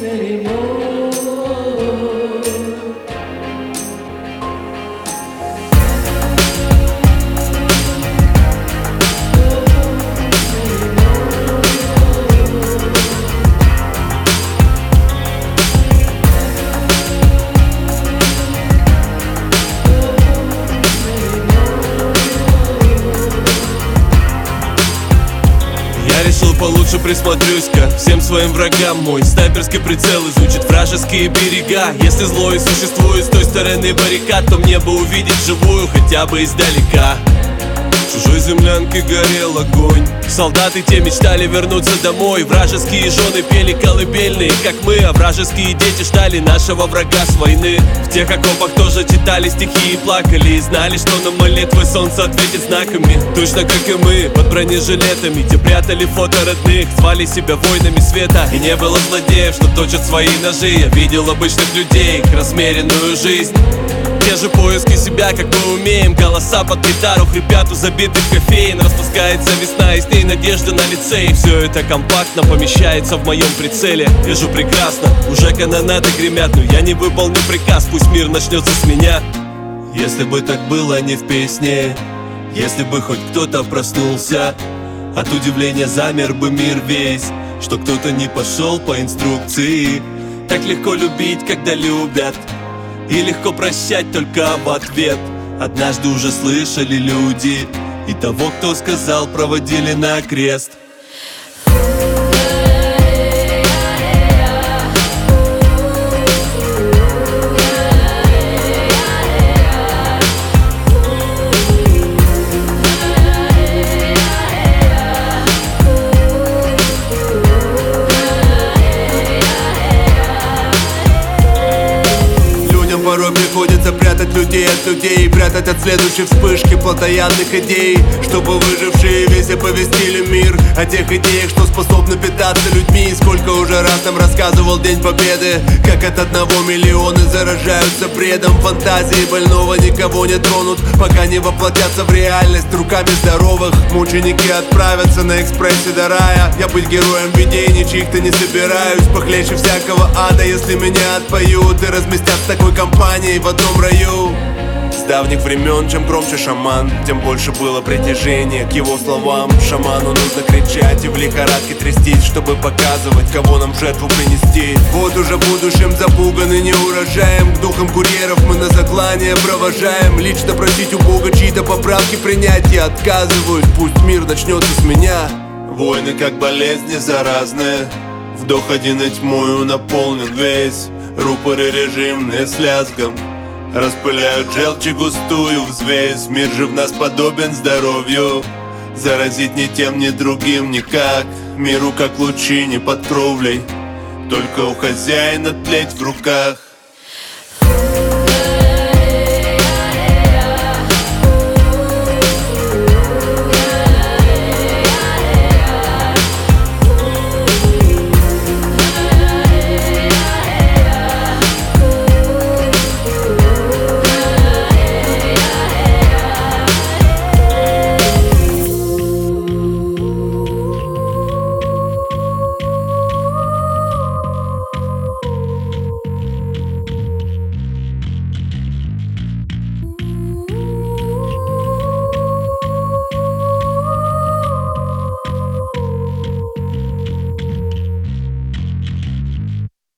Я решил получше присмотрюсь ко всем своим врагам. Мой снайперский прицел изучит вражеские берега. Если зло и существует с той стороны баррикад, то мне бы увидеть живую хотя бы издалека. В чужой землянке горел огонь. Солдаты те мечтали вернуться домой. Вражеские жены пели колыбельные, как мы. А вражеские дети ждали нашего врага с войны. В тех окопах тоже читали стихи и плакали. И знали, что на молитвы солнце ответит знаками. Точно как и мы, под бронежилетами, те прятали фото родных, звали себя воинами света. И не было злодеев, что точат свои ножи. Я видел обычных людей, их размеренную жизнь. Те же поиски себя, как мы умеем. Голоса под гитару хрипят у забитых кофеин. Распускается весна, и с ней надежда на лице. И все это компактно помещается в моем прицеле. Вижу прекрасно, уже канонады гремят. Но я не выполню приказ, пусть мир начнется с меня. Если бы так было не в песне, если бы хоть кто-то проснулся, от удивления замер бы мир весь, что кто-то не пошел по инструкции. Так легко любить, когда любят, и легко прощать только в ответ. Однажды уже слышали люди, и того, кто сказал, проводили на крест. Порой приходится прятать людей от людей, прятать от следующей вспышки плотоядных идей, чтобы выжившие весь оповестили мир о тех идеях, что способны питаться людьми. Сколько уже раз нам рассказывал День Победы, как от 1 миллиона заражаются бредом. Фантазии больного никого не тронут, пока не воплотятся в реальность руками здоровых. Мученики отправятся на экспрессе до рая. Я быть героем видений чьих-то не собираюсь, похлеще всякого ада, если меня отпоют и разместят в такой компании в одном раю. С давних времен, чем громче шаман, тем больше было притяжения к его словам. Шаману нужно кричать и в лихорадке трястись, чтобы показывать, кого нам в жертву принести. Вот уже будущим запуганы неурожаем, к духам курьеров мы на заклание провожаем. Лично просить у Бога чьи-то поправки принять я отказываюсь, пусть мир начнется с меня. Войны как болезни заразные, вдох один и тьмою наполнен весь. Рупоры режимные с лязгом распыляют желчь густую взвесь. Мир же в нас подобен здоровью, заразить ни тем, ни другим никак. Миру как лучи не под кровлей, только у хозяина тлеть в руках.